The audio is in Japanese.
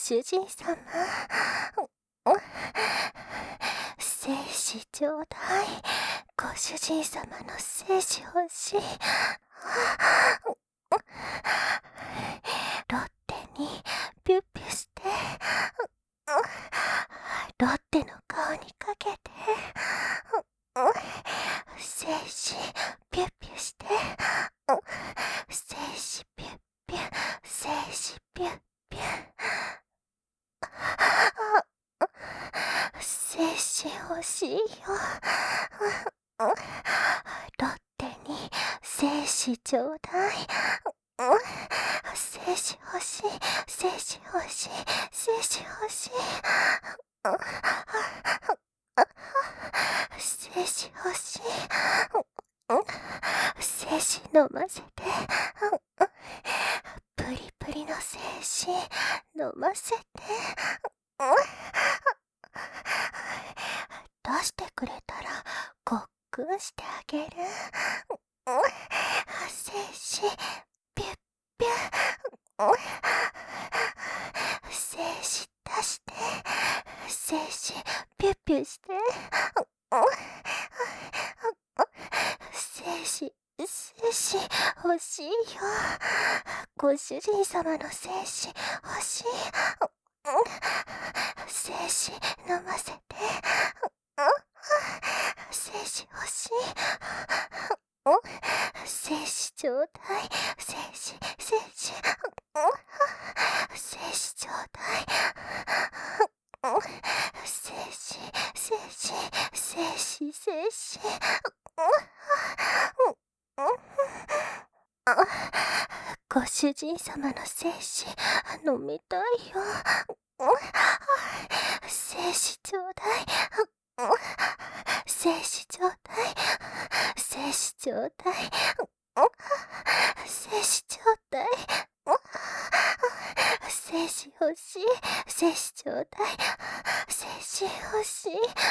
主人様、精子ちょうだい。ご主人様の精子欲しい。ロッテにピュッピュして、ロッテの顔にかけて、精子ピュッピュして、精子ピュッピュ、精子ピュッピュ。精子欲しいよ。ロッテに精子ちょうだい。精子欲しい、精子欲しい、精子欲しい。精子欲しい。精子飲ませて。プリプリの精子飲ませて。出してくれたらごっくんしてあげる。精子ピュッピュ。精子出して。精子ピュッピュして。精子欲しいよ。ご主人様の精子欲しい。精子飲ませて。精子欲しい。精子ちょうだい。精子精子ちょうだい。精子ご主人様の精子飲みたいよ。精子ちょうだい。精子ちょうだい。精子ちょうだい。精子ちょうだい。精子欲しい。精子ちょうだい。精子欲しい。